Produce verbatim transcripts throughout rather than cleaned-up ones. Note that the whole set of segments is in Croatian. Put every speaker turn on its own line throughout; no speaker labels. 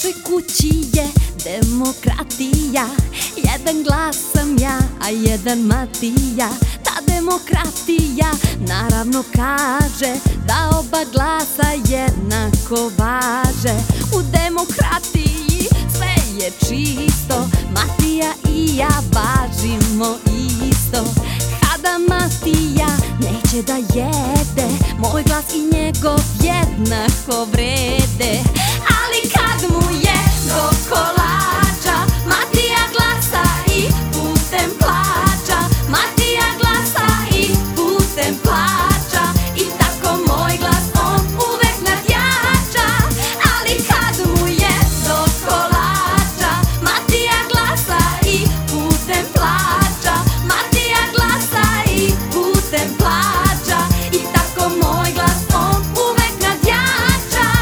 našoj kući je demokratija. Jedan glas sam ja, a jedan Matija. Ta demokratija naravno kaže da oba glasa jednako važe. U demokratiji sve je čisto, Matija i ja važimo isto. Kada Matija neće da jede, moj glas i njegov jednako vrede. Ali kad mu je do kolača, Matija glasa i putem plaća. Matija glasa i putem plaća. I tako moj glas on uvek nadjača. Ali kad mu je do kolača, Matija glasa i putem plaća. Matija glasa i putem plaća. I tako moj glas on uvek nadjača.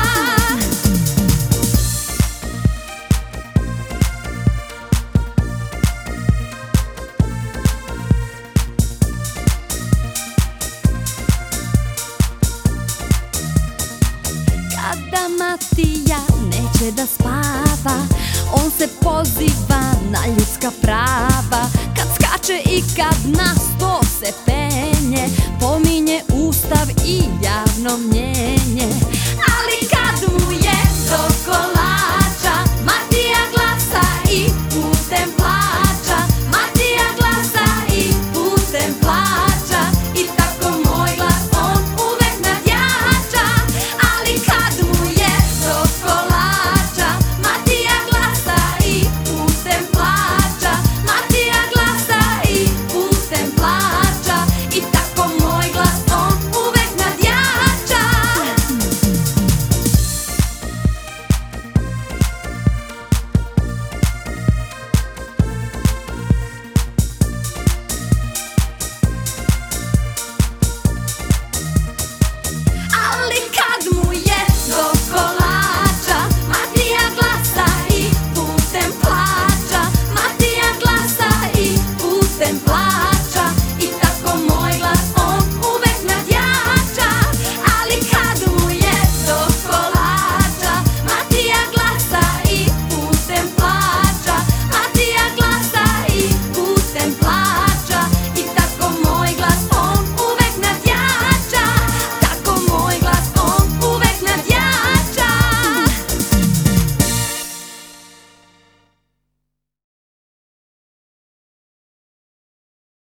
Kada Matija neće da spava, on se poziva na ljudska prava. Kad skače i kad na sto se penje, pominje Ustav i javno mnjenje.